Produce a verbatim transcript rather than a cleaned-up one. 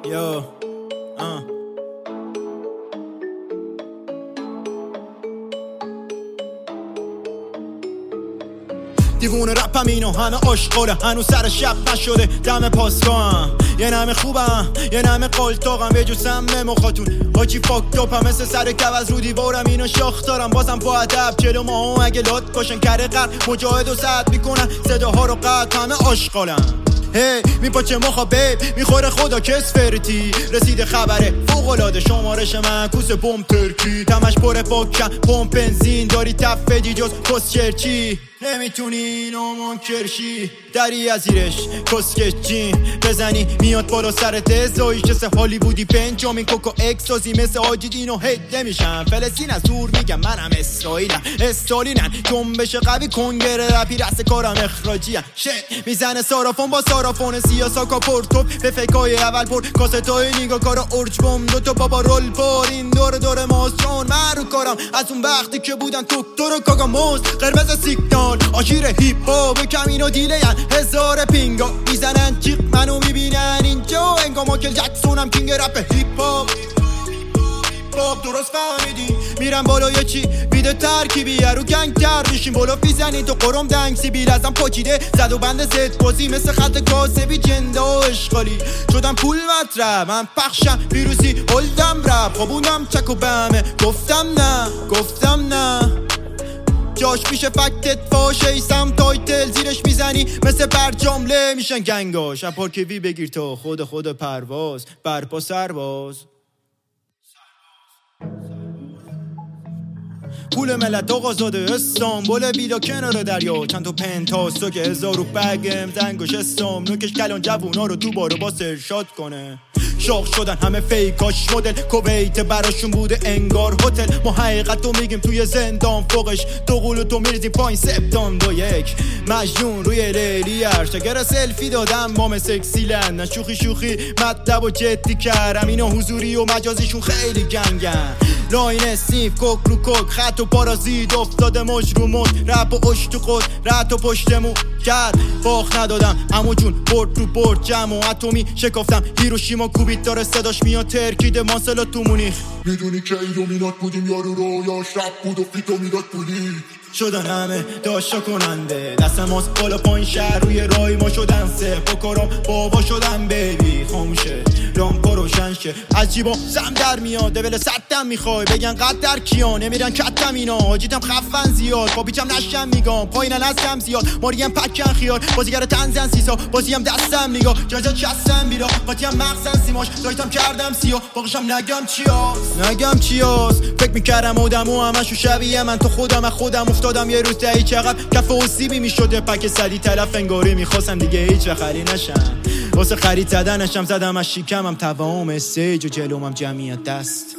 Yo, uh. دیوونه رپم اینو همه عشقاله، هنوز سر شب نشده دم پاسگاهم. یه نمه خوبم یه نمه قلتاقم، یه جو سمه مخاتون حاجی فاکتاپم، مثل سر کواز رو دیوارم اینو شاخ دارم. بازم با ادب جلو ما هم اگه لات باشن کره قرد مجاهد و سعد میکنن صداها رو قد همه عشقالم. هی میپاچه مخا بیب میخوره خدا کس فرتی، رسیده خبره فوقلاده شمارش من کوس بوم ترکی، تمش پره پاکم پمپ بنزین داری تفدی جز کس چرچی، نمیتونی اینو منکرشی دری از زیرش کسکچین بزنی میاد بالا سرت ازایش، مثل هالیوودی پنجامین کوکو اکسازی، مثل آجی دینو هیت نمیشم فلسطین از دور میگم منم اسرائیلم استالینن جنبش قوی کنگره رپی رست کارم اخراجیم شت میزنه سارافون با سارافون سیاسا کاپورتوب به فکای اول پر کاستای نیگا کارا ارج بوم دوتا بابا رول پر این دور دور ماست چون من رو کارم از اون وقتی که بودن دکتر و کاگاموز قرمز سیگنال آشیر هیپ هاپ کمینو دیله هزار پینگا میزنن چیق منو میبینن اینجا انگا ماکل جکسونم کینگ رپ هیپ هاپ باب درست فهمیدی میرم بالا یه چی بیده ترکیبی رو گنگ تر میشیم بالا فیزنی تو قرم دنگ سیبیل ازم پاچیده زد و بند ست بازی مثل خط کاسبی جنده و اشغالی شدم پول مطرح من پخشم ویروسی هلدم رپ خوابونم چک و بمه گفتم نه گفتم نه جاش میشه فکتت فاشه ایسم تایتل زیرش میزنی مثل برجامله میشن گنگا شب پارکوی بگیر تا خود خود پرواز برپا سرباز پول ملت آقازاده استانبول بیلا کنار دریا چند تا پنتاستو که هزارو بگم زنگوش استام نوکش کلان جوونا رو دوباره با سرشاد کنه شاخ شدن همه فیکاش مدل کویت براشون بوده انگار هتل ما حقیقت رو میگیم توی زندان فوقش دو قول تو میریزیم پایین سپتان دو یک مجنون روی لیلی ارشگر سلفی دادم مام سکسی لن شوخی شوخی مطلب و جدی کردم اینا حضوری و مجازیشون خیلی گنگن لاین اسنیف کوک رو کوک خط و پارازید افتاده مج رو مج رپ و اش تو خود رد و پشتمو کرد باخ ندادم امو جون برد رو برد جمع و اتمی شکافتم هیروشیما کوبیت داره صداش میاد ترکیده ماسلا تو مونیخ میدونی که ایلومینات بودیم یارو رویاش رپ بود و فیتو میداد پولی شدن همه داشتا کننده دست ماست بالا پایین شهر روی رای ما شدن سه بکارم بابا شدن بیبی خاموشه رامپا روشن شه عجیبا زم در میاد دول ستم میخوای بگن قد در کیا نمیرن کتم اینا حاجیتم خفن زیاد با بیچم نشم میگم پایینن از کم زیاد ماریم پکن خیار بازیگر تنزن سیسا بازیم دستم نگاه جاجا چستم بیرا قاطیم مغزن سیماش دایتم کردم سیاه باقشم نگم چیاست نگم چیاست فکر میکردم آدمو همشو شبیه من تو خودم خودم افتادم یه روز دهی چقدر کف و سیبی میشده پک سدی طرف انگاری میخواستم دیگه هیچ و خری نشم واسه خرید زدنشم زدم از شیکمم توام استیج و جلومم جمعیت دست